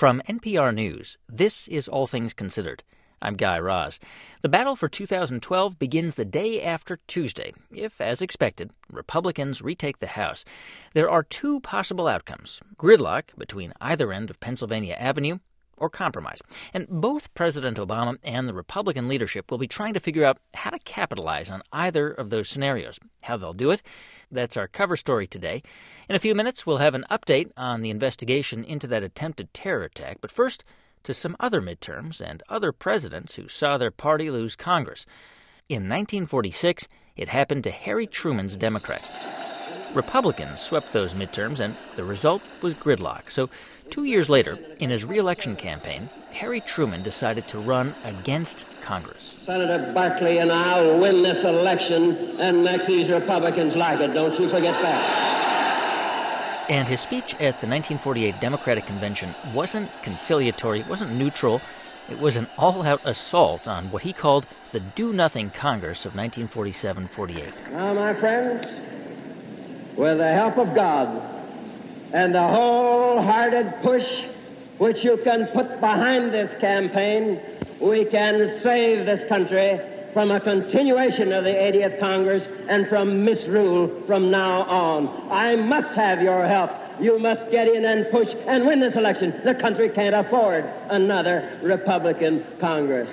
From NPR News, this is All Things Considered. I'm Guy Raz. The battle for 2012 begins the day after Tuesday, if, as expected, Republicans retake the House. There are two possible outcomes: gridlock between either end of Pennsylvania Avenue, or compromise. And both President Obama and the Republican leadership will be trying to figure out how to capitalize on either of those scenarios. How they'll do it, that's our cover story today. In a few minutes, we'll have an update on the investigation into that attempted terror attack. But first, to some other midterms and other presidents who saw their party lose Congress. In 1946, it happened to Harry Truman's Democrats. Republicans swept those midterms, and the result was gridlock. So 2 years later, in his re-election campaign, Harry Truman decided to run against Congress. Senator Barkley and I will win this election and make these Republicans like it. Don't you forget that. And his speech at the 1948 Democratic Convention wasn't conciliatory, wasn't neutral. It was an all-out assault on what he called the do-nothing Congress of 1947-48. Now, my friends, with the help of God and the wholehearted push which you can put behind this campaign, we can save this country from a continuation of the 80th Congress and from misrule from now on. I must have your help. You must get in and push and win this election. The country can't afford another Republican Congress.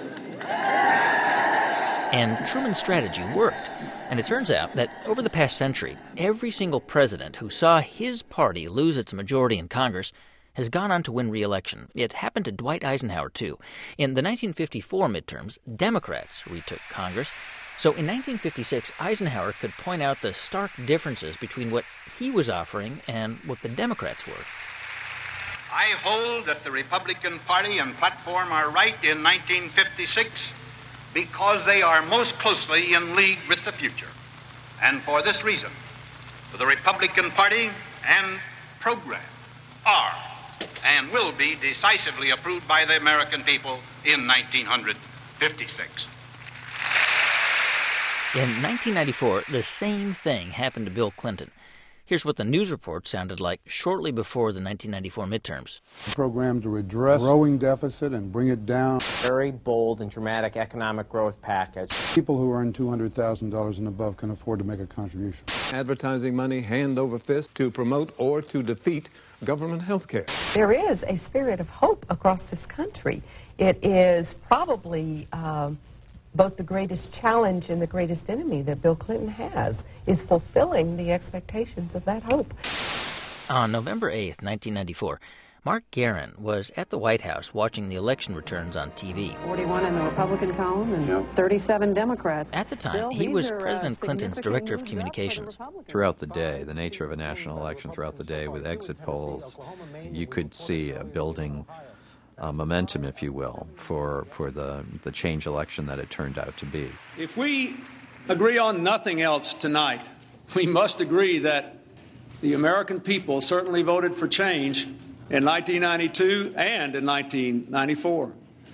And Truman's strategy worked. And it turns out that over the past century, every single president who saw his party lose its majority in Congress has gone on to win re-election. It happened to Dwight Eisenhower, too. In the 1954 midterms, Democrats retook Congress. So in 1956, Eisenhower could point out the stark differences between what he was offering and what the Democrats were. I hold that the Republican Party and platform are right in 1956 because they are most closely in league with the future. And for this reason, the Republican Party and program are and will be decisively approved by the American people in 1956. In 1994, the same thing happened to Bill Clinton. Here's what the news report sounded like shortly before the 1994 midterms. The program to address growing deficit and bring it down. Very bold and dramatic economic growth package. People who earn $200,000 and above can afford to make a contribution. Advertising money hand over fist to promote or to defeat government health care. There is a spirit of hope across this country. It is probably both the greatest challenge and the greatest enemy that Bill Clinton has, is fulfilling the expectations of that hope. On November 8th, 1994, Mark Guerin was at the White House watching the election returns on TV. 41 in the Republican column and 37 Democrats. At the time, he was President Clinton's director of communications. Throughout the day, the nature of a national election throughout the day with exit polls, you could see a building momentum, if you will, for the change election that it turned out to be. If we agree on nothing else tonight, we must agree that the American people certainly voted for change in 1992 and in 1994.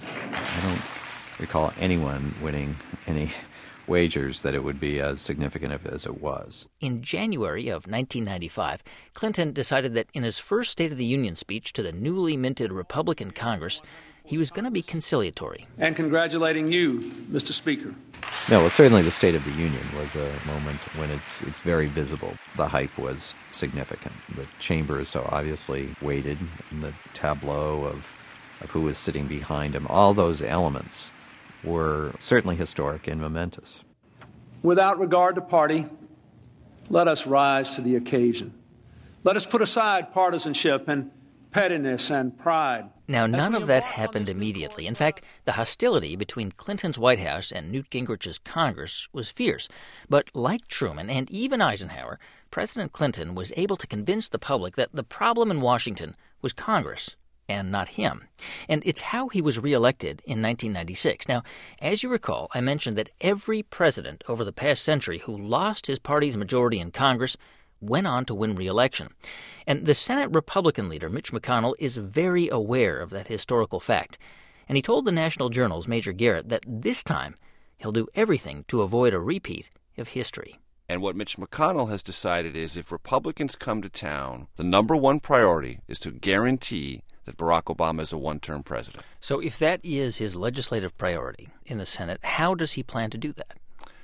I don't recall anyone winning any wagers that it would be as significant as it was. In January of 1995, Clinton decided that in his first State of the Union speech to the newly minted Republican Congress, he was going to be conciliatory. And congratulating you, Mr. Speaker. No, well, certainly the State of the Union was a moment when it's very visible. The hype was significant. The chamber is so obviously weighted in the tableau of who was sitting behind him. All those elements were certainly historic and momentous. Without regard to party, let us rise to the occasion. Let us put aside partisanship and pettiness and pride. Now, none of that happened immediately. In fact, the hostility between Clinton's White House and Newt Gingrich's Congress was fierce. But like Truman and even Eisenhower, President Clinton was able to convince the public that the problem in Washington was Congress and not him. And it's how he was reelected in 1996. Now, as you recall, I mentioned that every president over the past century who lost his party's majority in Congress went on to win re-election. And the Senate Republican leader, Mitch McConnell, is very aware of that historical fact. And he told the National Journal's Major Garrett that this time he'll do everything to avoid a repeat of history. And what Mitch McConnell has decided is if Republicans come to town, the number one priority is to guarantee that Barack Obama is a one-term president. So if that is his legislative priority in the Senate, how does he plan to do that?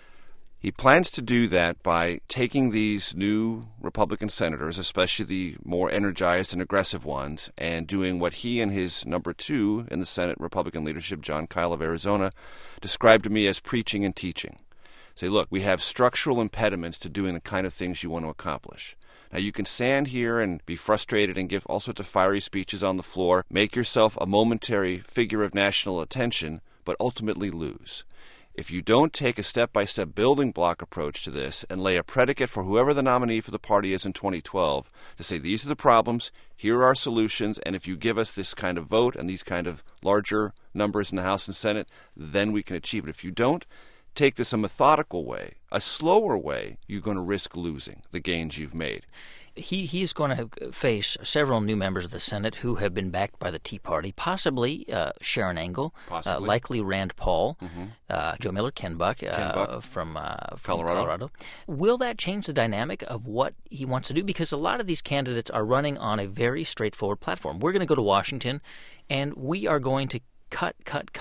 He plans to do that by taking these new Republican senators, especially the more energized and aggressive ones, and doing what he and his number two in the Senate Republican leadership, Jon Kyl of Arizona, described to me as preaching and teaching. Say, look, we have structural impediments to doing the kind of things you want to accomplish. Now, you can stand here and be frustrated and give all sorts of fiery speeches on the floor, make yourself a momentary figure of national attention, but ultimately lose. If you don't take a step-by-step building block approach to this and lay a predicate for whoever the nominee for the party is in 2012 to say, these are the problems, here are our solutions, and if you give us this kind of vote and these kind of larger numbers in the House and Senate, then we can achieve it. If you don't take this a methodical way, a slower way, you're going to risk losing the gains you've made. He's going to face several new members of the Senate who have been backed by the Tea Party, possibly Sharon Angle, likely Rand Paul, Joe Miller, Ken Buck, from Colorado. Will that change the dynamic of what he wants to do? Because a lot of these candidates are running on a very straightforward platform. We're going to go to Washington, and we are going to cut.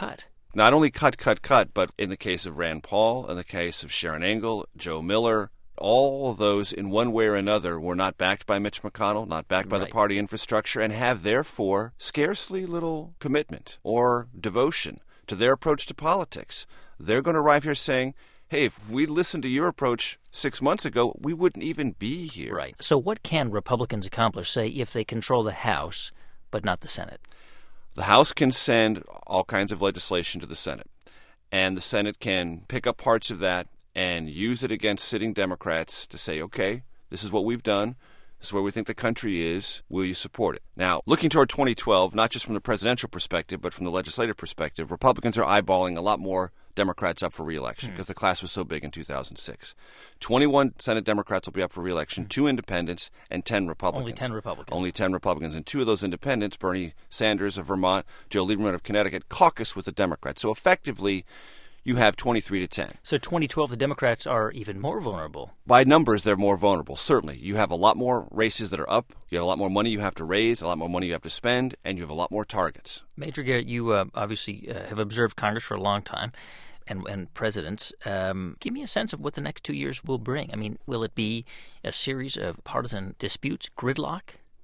Not only cut, but in the case of Rand Paul, in the case of Sharon Angle, Joe Miller, all of those in one way or another were not backed by Mitch McConnell, not backed by the party infrastructure, and have therefore scarcely little commitment or devotion to their approach to politics. They're going to arrive here saying, hey, if we listened to your approach 6 months ago, we wouldn't even be here. Right. So what can Republicans accomplish, say, if they control the House but not the Senate? The House can send all kinds of legislation to the Senate, and the Senate can pick up parts of that and use it against sitting Democrats to say, okay, this is what we've done. This is where we think the country is. Will you support it? Now, looking toward 2012, not just from the presidential perspective, but from the legislative perspective, Republicans are eyeballing a lot more Democrats up for re-election because the class was so big in 2006. 21 Senate Democrats will be up for re-election, 2 independents, and 10 Republicans. Only 10 Republicans. And 2 of those independents, Bernie Sanders of Vermont, Joe Lieberman of Connecticut, caucus with the Democrats. So effectively, you have 23-10. So 2012, the Democrats are even more vulnerable. By numbers, they're more vulnerable, certainly. You have a lot more races that are up. You have a lot more money you have to raise, a lot more money you have to spend, and you have a lot more targets. Major Garrett, you obviously have observed Congress for a long time and presidents. Give me a sense of what the next 2 years will bring. I mean, will it be a series of partisan disputes, gridlock?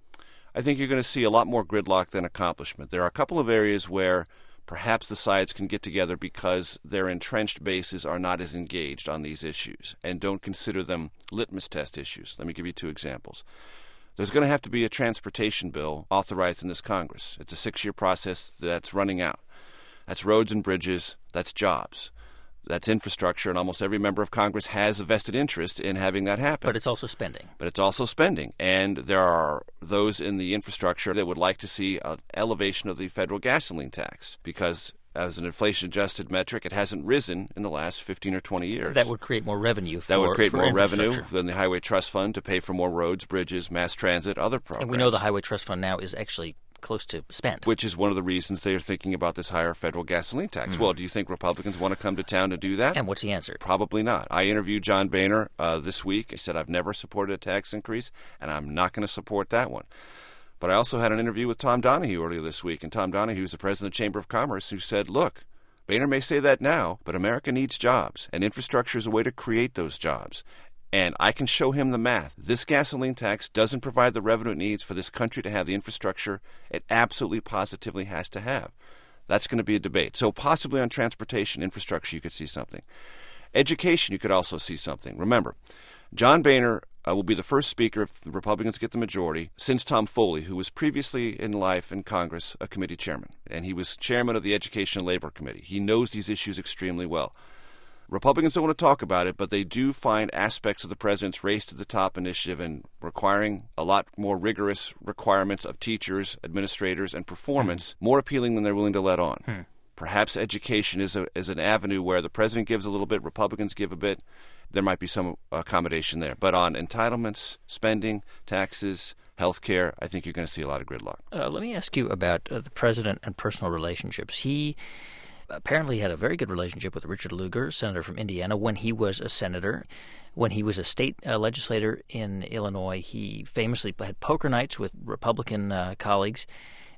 I think you're going to see a lot more gridlock than accomplishment. There are a couple of areas where perhaps the sides can get together because their entrenched bases are not as engaged on these issues and don't consider them litmus test issues. Let me give you 2 examples. There's going to have to be a transportation bill authorized in this Congress. It's a 6-year process that's running out. That's roads and bridges. That's jobs. That's infrastructure, and almost every member of Congress has a vested interest in having that happen. But it's also spending. And there are those in the infrastructure that would like to see an elevation of the federal gasoline tax because, as an inflation-adjusted metric, it hasn't risen in the last 15 or 20 years. That would create more revenue That would create more revenue than the Highway Trust Fund to pay for more roads, bridges, mass transit, other programs. And we know the Highway Trust Fund now is actually close to spent. Which is one of the reasons they are thinking about this higher federal gasoline tax. Well, do you think Republicans want to come to town to do that? And what's the answer? Probably not. I interviewed John Boehner this week. He said, I've never supported a tax increase, and I'm not going to support that one. But I also had an interview with Tom Donahue earlier this week, and Tom Donahue is the president of the Chamber of Commerce, who said, look, Boehner may say that now, but America needs jobs, and infrastructure is a way to create those jobs. And I can show him the math. This gasoline tax doesn't provide the revenue it needs for this country to have the infrastructure it absolutely positively has to have. That's going to be a debate. So possibly on transportation, infrastructure, you could see something. Education, you could also see something. Remember, John Boehner will be the first speaker if the Republicans get the majority since Tom Foley, who was previously in life in Congress a committee chairman. And he was chairman of the Education and Labor Committee. He knows these issues extremely well. Republicans don't want to talk about it, but they do find aspects of the president's Race to the Top initiative and requiring a lot more rigorous requirements of teachers, administrators, and performance more appealing than they're willing to let on. Perhaps education is an avenue where the president gives a little bit, Republicans give a bit. There might be some accommodation there. But on entitlements, spending, taxes, health care, I think you're going to see a lot of gridlock. Let me ask you about the president and personal relationships. He apparently had a very good relationship with Richard Lugar, senator from Indiana, when he was a senator. When he was a state legislator in Illinois, he famously had poker nights with Republican colleagues.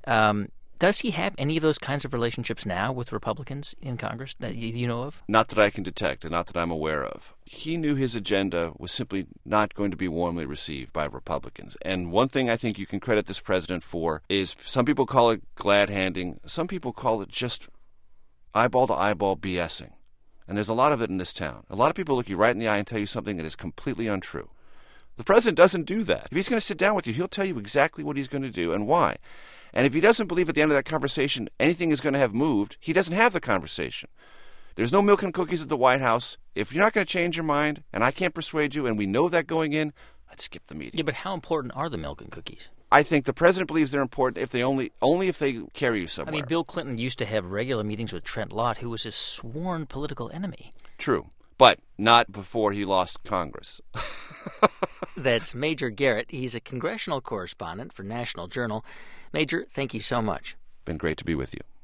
Does he have any of those kinds of relationships now with Republicans in Congress that you know of? Not that I can detect and not that I'm aware of. He knew his agenda was simply not going to be warmly received by Republicans. And one thing I think you can credit this president for is some people call it glad-handing. Some people call it just eyeball-to-eyeball BSing. And there's a lot of it in this town. A lot of people look you right in the eye and tell you something that is completely untrue. The president doesn't do that. If he's going to sit down with you, he'll tell you exactly what he's going to do and why. And if he doesn't believe at the end of that conversation anything is going to have moved, he doesn't have the conversation. There's no milk and cookies at the White House. If you're not going to change your mind, and I can't persuade you, and we know that going in, I'd skip the meeting. Yeah, but how important are the milk and cookies? I think the president believes they're important if they only if they carry you somewhere. I mean, Bill Clinton used to have regular meetings with Trent Lott, who was his sworn political enemy. True, but not before he lost Congress. That's Major Garrett. He's a congressional correspondent for National Journal. Major, thank you so much. Been great to be with you.